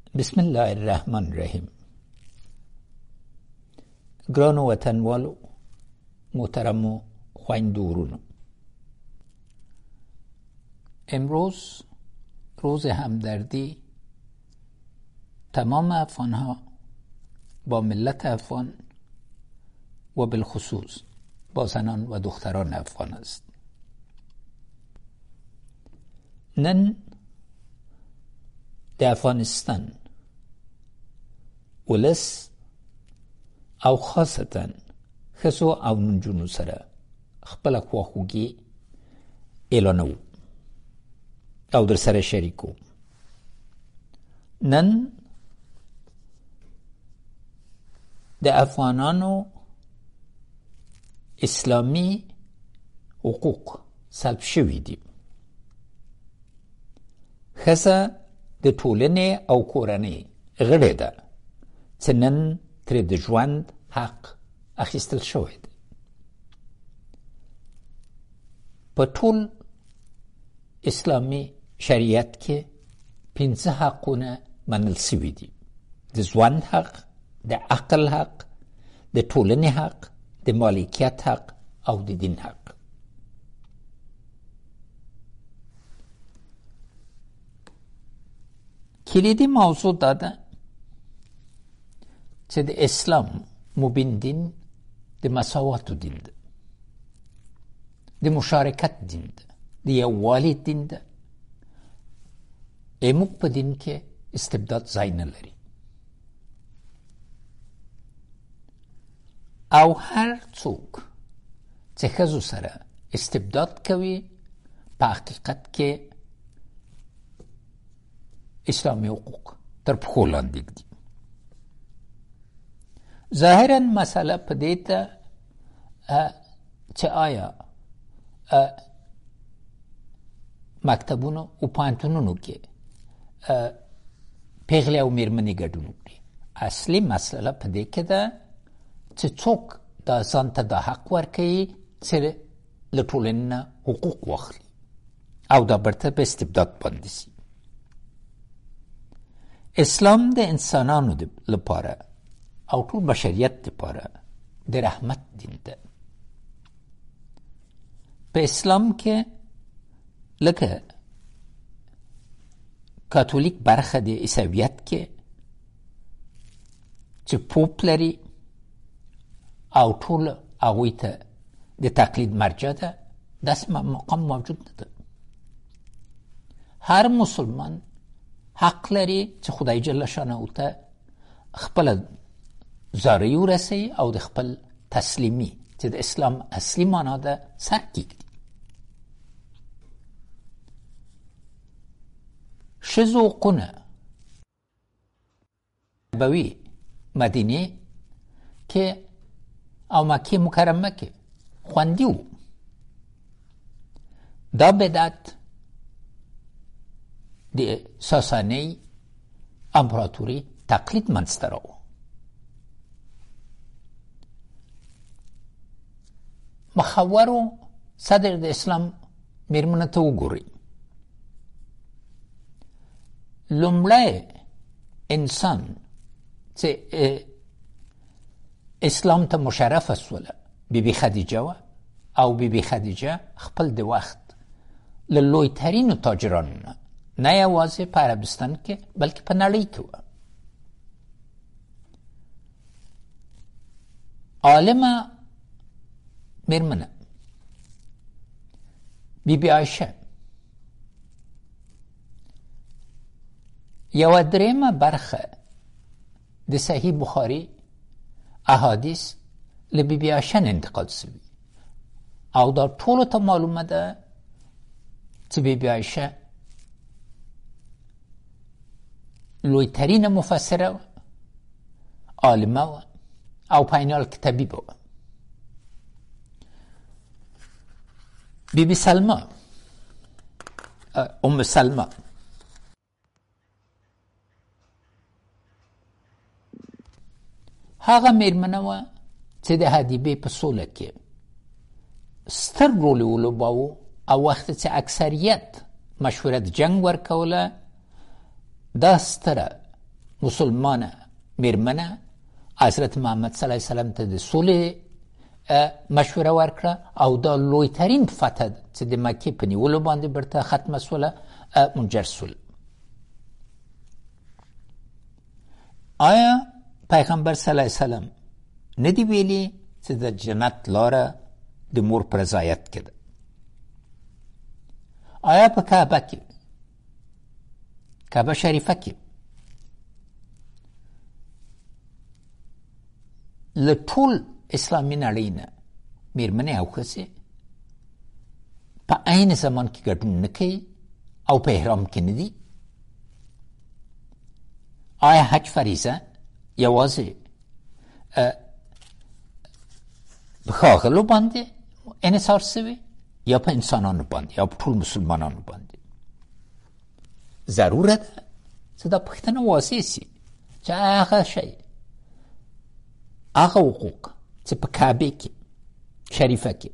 بسم الله الرحمن الرحیم. ګرانو وطنوالو، محترمو خویندو ورونو، امروز روز همدردی تمام افغانها با ملت افغان و بالخصوص با زنان و دختران افغان است. نن د افغانستان ولس او خاصتا ښځو او نجونو سره خپله خواخوږي اعلانوو او در سره شریکو. نن د افغانانو اسلامی حقوق سلب شوي دي. ښځه د ټولنې او کورنۍ غړې ده چې نن ترې د ژوند حق اخیستل شوی دی. په ټول اسلامي شریعت کې 5 حقونه منل سوي دي: د ژوند حق، د عقل حق، د ټولنې حق، د مالکیت حق او د دین حق. کلیدی موضوع دا ده چې د اسلام مبین دین د مساواتو دین ده، د مشارکت دین ده، د یووالي دین ده. موږ په دین کې استبداد ځای نه لري او هر څوک چې ښځو سره استبداد کوي په حقیقت کې اسلامي حقوق تر پښو لاندې دي. ظاهرا مسئله په دې ده چې آیا مکتبونو او پوهنتونونو کې پیغلې او میرمنې ګډون وکړي. اصلي مسئله په دې کې ده چې څوک دا ځان ته دا حق ورکوي چې له ټولنې نه حقوق واخلي او دا برته په استبداد باندې سي. اسلام د انسانانو لپاره او ټول بشریت لپاره د رحمت دین ده. په اسلام کې لکه کاتولیک برخه د عیسویت کې چې پوپ لري او ټول هغوی ته د تقلید مرجع ده، داسې مقام موجود نه ده. هر مسلمان حق لري چې خدای جل شانه ته خپل زاری ورسوي او د خپل تسلیمي چې د اسلام اصلي معنا ده سر کیږدي. ښځو حقونه نبوي مدینې کې او مکې مکرمه کې خوندي وو. دا بدعت د ساساني امپراتوري تقلید منځته راوړ. مخورو صدر د اسلام میرمنو ته وګورئ. لومړی انسان چې اسلام ته مشرفه سوله بیبي خدیجه وه او بیبي خدیجه خپل د وخت له لویترینو تاجرانو نه یوازې په عربستان کې بلکې په نړۍ کې وه. عالمه میرمنه بیبي عایشه یوه درېیمه برخه د صحیح بخاري احادیث له بیبي عایشه نه انتقال سوي او دا ټولو ته معلومه ده چې بیبي عایشه لویترین مفسره وه، عالمه وه او په عین حال کې طبیبه وه. بیبي سلمه ام سلمه هغه میرمنه وه چې د حدیبې په سوله کې ستر رول ولوباوه او وخت چې اکثریت مشوره د جنگ ورکوله دا ستره مسلمانه میرمنه حضرت محمد صلی الله علیه وسلم ته د صلح مشوره ورکړه او دا لوی ترین فتح چې د مکې په نیولو باندې برته ختمه سوله منجر سول. آیا پیغمبر صلی الله علیه وسلم ندی ویلي چې د جنت لاره د مور پر رضایت کې ده؟ آیا په کعبه کې، کعبه شریفه کې له ټول اسلامي نړۍ نه میرمنې او ښځې په عین زمان کې ګډون نه کوي او په احرام کې نه دي؟ آیا حج فریضه یوازې په ښاغلو باندې انحصار شوی یا په انسانانو باندې یا په ټول مسلمانانو باندې؟ ضروره ده چې دا پوښتنه واضح سي چې هغه شی، هغه حقوق چې په کعبه کې شریفه کې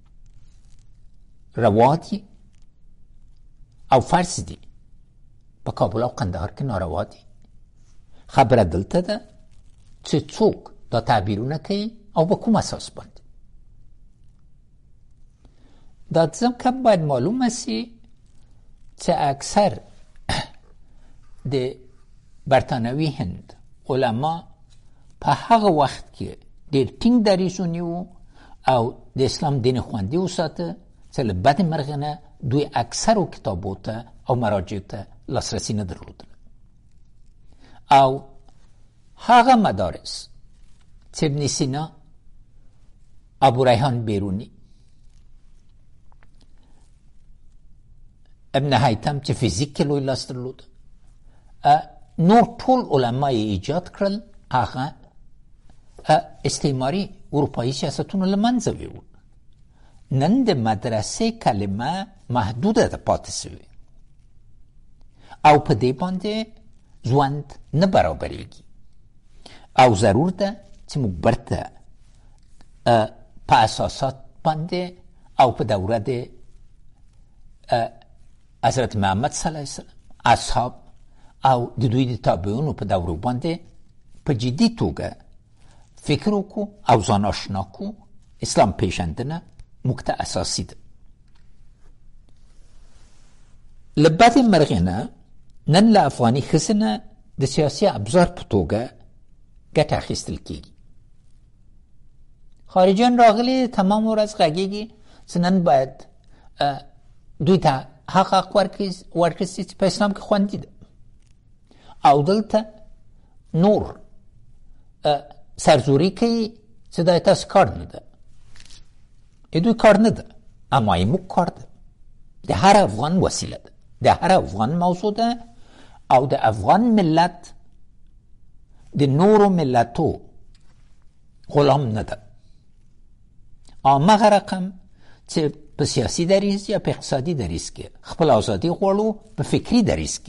روا دي او فرض دي، په کابل او قندهار کې ناروا دي. خبره دلته ده چې څوک دا تعبیرونه کوي او په کوم اساس باندې. دا ځکه باید معلومه سي چې اکثر د برطانوي هند علما په هغه وخت کې ډېر ټینګ دریځونه وو او د اسلام دین خوندي وساته چې له بد مرغه نه دوی اکثرو کتابو ته او مراجعو ته لاسرسی نه درلودل. او هغه مدارس چې ابن سینا، ابو ریحان بیرونی، ابن حیتم چې فیزیک کې لوی لاس درلود، نور ټول علما یې ایجاد کړل، هغه استعماري اروپایي سیاستونو له منځه ویوړ. نن د مدرسې کلمه محدوده ده پاتې سوې او په دې باندې ژوند نه برابرېږي او ضرور ده چې موږ برته په اساسات باندې او په دوره د حضرت محمد صلی الله علیه وسلم، اصحاب او د دوی د تابعینو په دورو باندې په جدي توګه فکر وکړو او ځان آشنا کړو. اسلام پیژندنه موږ ته اساسي ده. له بدې مرغې نه نن له افغاني ښځې نه د سیاسي ابزار په توګه ګټه اخیستل کېږي. خارجیان راغلي تمام ورځ غږېږي چې نن باید دوی ته حق ورکړي چې په اسلام کې خوندي ده او دلته نور سرزوري کوي چې دا تاسو کار نه ده. دوی کار نه ده، اما موږ کار ده. د هر افغان وسیله ده، د هر افغان موضوع ده او د افغان ملت د نورو ملتو غلام نه ده. هغه رقم چې په سیاسي دریځ یا په اقتصادي دریځ کې خپل ازادي غواړو، په فکري دریځ کې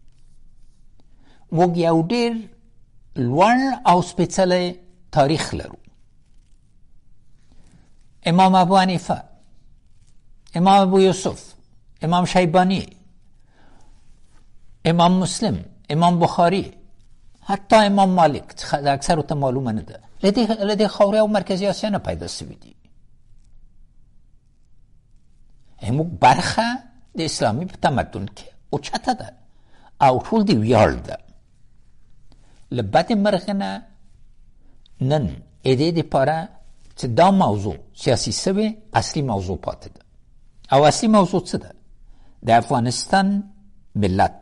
موږ یو ډېر لوړ او سپېڅلی تاریخ لرو. امام ابو حنیفه، امام ابو یوسف، امام شیبانی، امام مسلم، امام بخاری، حتی امام مالک د اکثرو ته معلومه نه ده، له دې خاورې او مرکزي اسیا نه پیدا سوي دي. موږ برخه د اسلامي په تمدن کې اوچته ده او ټول دی ویاړ ده. له بدې مرغې نه نن دې دپاره چې دا موضوع سیاسي سوې اصلي موضوع پاتې ده. او اصلي موضوع څه ده؟ د افغانستان ملت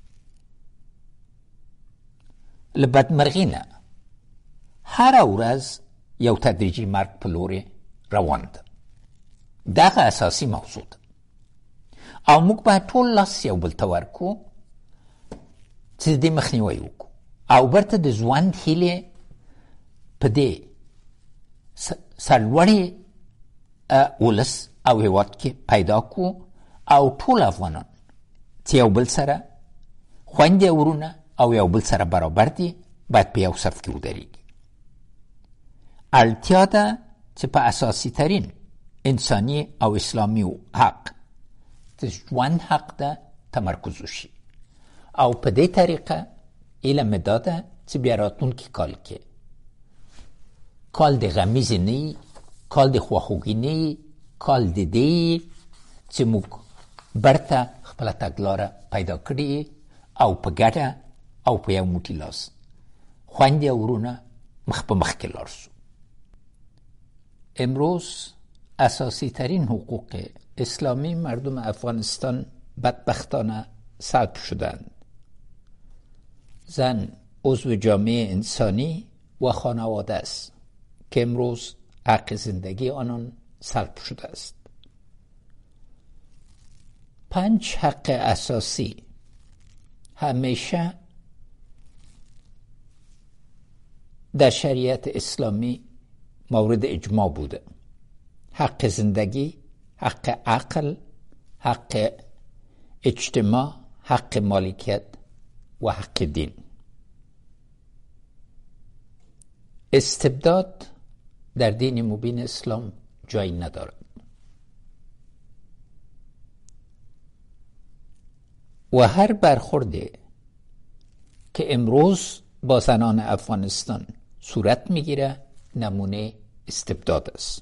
له بدمرغۍ نه هره ورځ یو تدریجي مرګ په لورې روان ده. دغه اساسي موضوع ده او موږ باید ټول لاس یو بل ته ورکړو چې د دې مخنیوی وکړو او برته د ژوند هیلې په دې سرلوړي ولس او هېواد کې پیدا کړو او ټول افغانان چې یو بل سره خویندې ورونه او یو بل سره برابر دي باید په یو صف کې ودرېږي. اړتیا ده چې په اساسي ترین انساني او اسلامي حق د ژوند حق ده تمرکز وشي او په دې طریقه علم داده چه بیاراتون کی کال که کال دی غمیز نی کال دی خواخوگی نی کال دی دی چه موک برتا خپل تګلاره پیدا کړي او په ګټه او په یو موټی لاس خوندې ورونه مخ په مخ کې لاړ شو. امروز اساسی ترین حقوق اسلامی مردم افغانستان بدبختانه سلب شدند. زن عضو جامعه انسانی و خانواده است که امروز حق زندگی آنان سلب شده است. 5 حق اساسی همیشه در شریعت اسلامی مورد اجماع بوده: حق زندگی، حق عقل، حق اجتماع، حق مالکیت و حق دین. استبداد در دین مبین اسلام جایی ندارد و هر برخوردی که امروز با زنان افغانستان صورت میگیره نمونه استبداد است.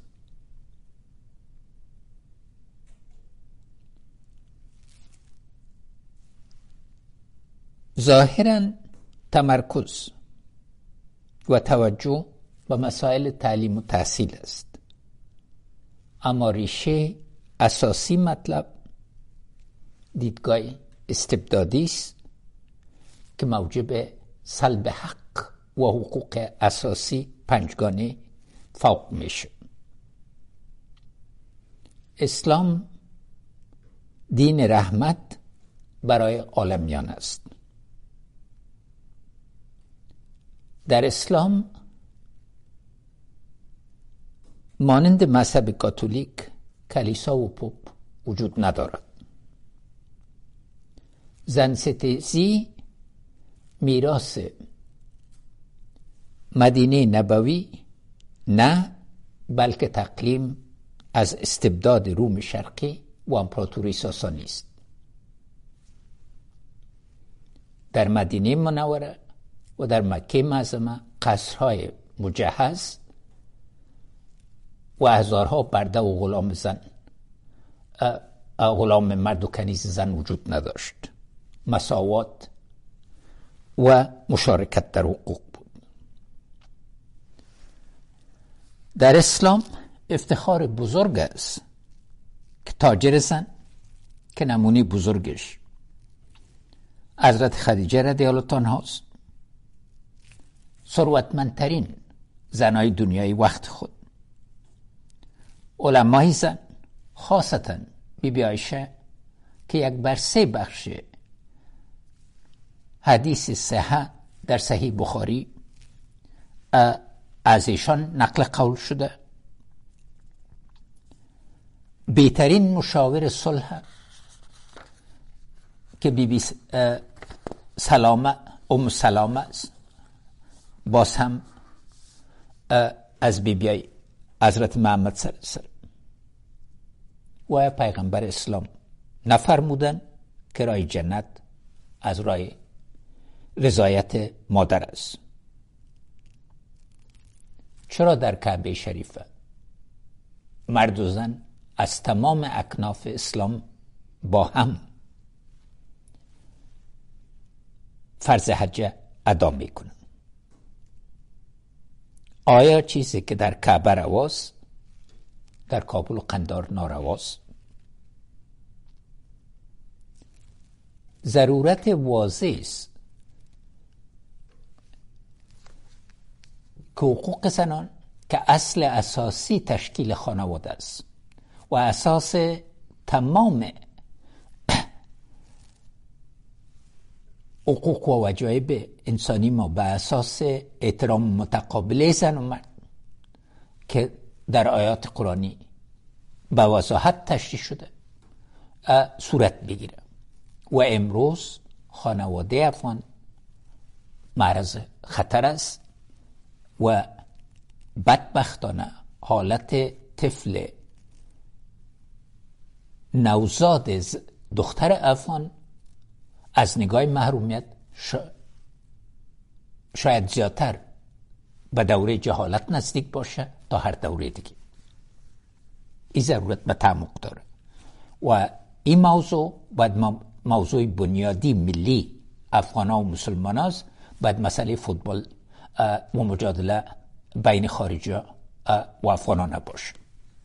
ظاهراً تمرکز و توجه به مسائل تعلیم و تحصیل است، اما ریشه اساسی مطلب دیدگاه استبدادی است که موجب سلب حق و حقوق اساسی پنجگانه فوق میشه. اسلام دین رحمت برای عالمیان است. در اسلام مانند مذهب کاتولیک کلیسا و پوپ وجود ندارد. زن ستیزی میراث مدینه نبوی نه، بلکه تقلیم از استبداد روم شرقی و امپراتوری ساسانی است. در مدینه منوره و در مکه معظمه قصرهای مجهز و هزارها برده و غلام مرد و کنیز زن وجود نداشت. مساوات و مشارکت در حقوق بود. در اسلام افتخار بزرگ است که تاجر زن که نمونه بزرگش حضرت خدیجه رضی الله عنها است، ثروتمندترین زنای دنیای وقت خود. علمای زن خاصتا بیبی عایشه که یک بر 3 بخش حدیث صحیح در صحیح بخاری از ایشان نقل قول شده، بهترین مشاور صلح که بیبی سلامه سلامه است، باز هم از بیبی حضرت محمد صلی الله علیه وسلم و پیغمبر اسلام نفرمودن که راه جنت از راه رضایت مادر است. چرا در کعبه شریفه مرد و زن از تمام اکناف اسلام با هم فرض حج ادا میکنن؟ آیا چیزی که در کعبه رواست در کابل و قندار نارواست؟ ضرورت واضح است که حقوق زنان که اصل اساسی تشکیل خانواده است و اساس تمام حقوق و واجب انسانی ما به اساس احترام متقابل زن و مرد که در آیات قرآنی به وضاحت تشریح شده صورت بگیره. و امروز خانواده افغان معرض خطر است و بدبختانه حالت طفل نوزاد دختر افغان از نگاه محرومیت شاید زیادتر به دوره جهالت نزدیک باشه تا هر دوره دیگه. این ضرورت به تعمق داره و این موضوع باید موضوع بنیادی ملی افغانا و مسلمان است. باید مسئله فوتبال و مجادله بین خارجی و افغانا نباشه.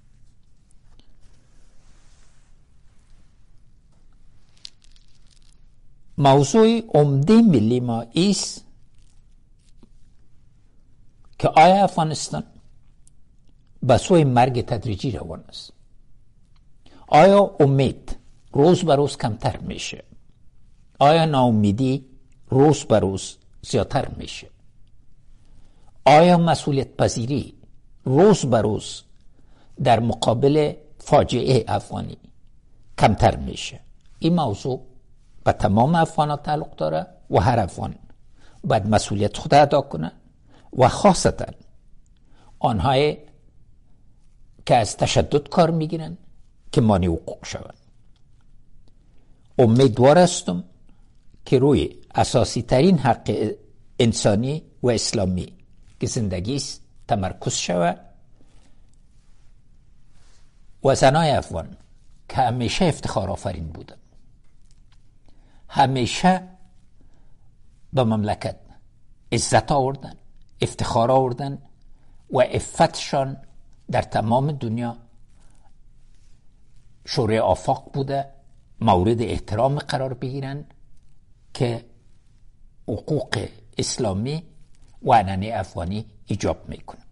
موضوع عمده ملی ما ایست که آیا افغانستان به سوی مرگ تدریجی روان است؟ آیا امید روز به روز کمتر میشه؟ آیا ناامیدی روز به روز زیادتر میشه؟ آیا مسئولیت پذیری روز به روز در مقابل فاجعه افغانی کمتر میشه؟ این موضوع به تمام افغان ها تعلق داره و هر افغان باید مسئولیت خود ادا کنه و خاصتا آنهای که از تشدد کار میگیرن که مانع حقوق شوند. امیدوار هستم که روی اساسی ترین حق انسانی و اسلامی که زندگی است تمرکز شود و زنای افغان که همیشه افتخار آفرین بودن، همیشه به مملکت عزت آوردن، افتخار آوردن و عفتشان در تمام دنیا شورای آفاق بوده، مورد احترام قرار بگیرن که حقوق اسلامی و عنعنه افغانی ایجاب میکنه.